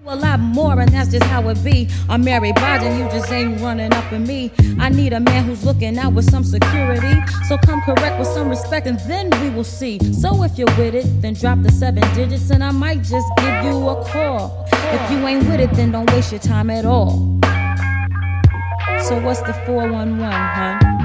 A lot more, and that's just how it be. I'm Mary Blige, you just ain't running up in me. I need a man who's looking out with some security. So come correct with some respect, and then we will see. So if you're with it, then drop the 7 digits, and I might just give you a call. If you ain't with it, then don't waste your time at all. So what's the 411, huh?